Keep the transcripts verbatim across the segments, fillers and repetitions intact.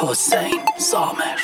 حسین سامر.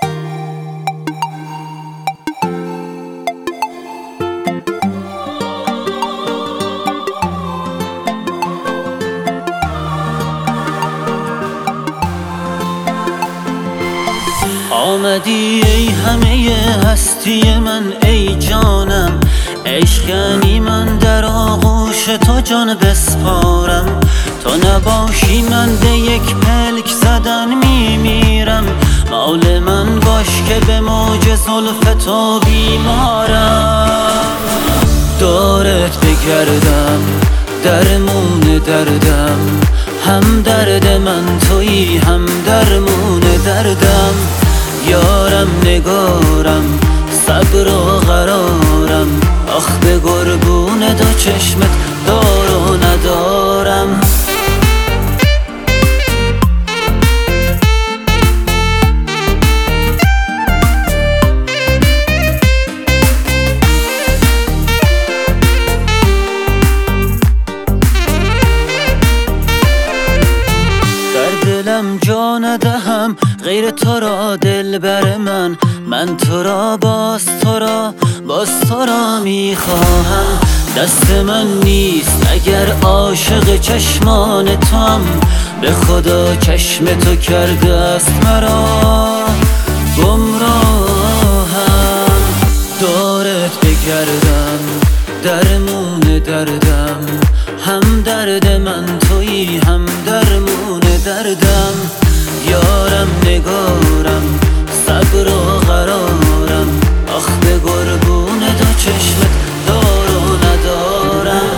آمدی ای همه هستی من ای جانم، عشقنی من در آغوش تو جان بسپارم. تو نباشی من به یک پلک زدن میمیرم، مال من باش که به موج زلف تو بیمارم. دارت بگردم درمون دردم، هم درد من تویی هم درمون دردم. یارم نگارم صبر و قرارم، آخ به قربون دو چشمت دار و ندارم. دلم جا ندهم غیر تو را دلبر من، من تو را باز تو را باز تو را میخواهم. دست من نیست اگر عاشق چشمان توام، به خدا چشم تو کرده است مرا گمراهم. دارت بگردم درمون دردم، هم درد من تویی هم درمون دردم. یارم نگارم صبر و قرارم، آخ به قربون دو چشمت دار و ندارم.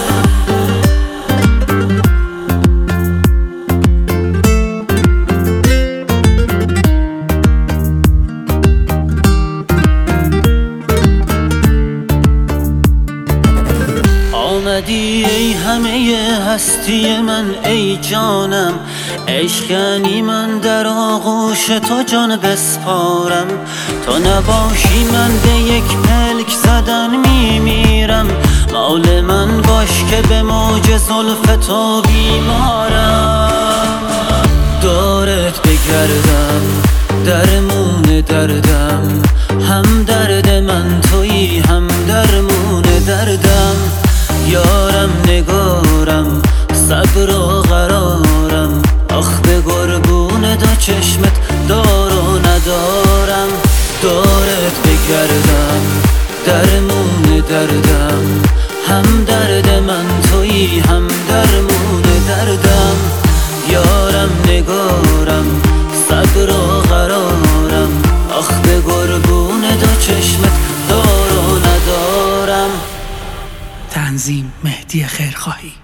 آمدی ای همه هستی من ای جانم، عشقنی من در آغوش تو جان بسپارم. تو نباشی من به یک پلک زدن میمیرم، مال من باش که به موج زلف تو بیمارم. دارت بگردم درمون دردم، هم درد من تویی هم درمون دردم. یارم نگارم صبر و قرارم، آخ به قربون دو چشمت دار و ندارم. دارت بگردم درمون دردم، هم درد من تویی هم درمون دردم. یارم نگارم صبر و قرارم، آخ به قربون دو چشمت دار و ندارم. تنظیم مهدی خیرخواهی.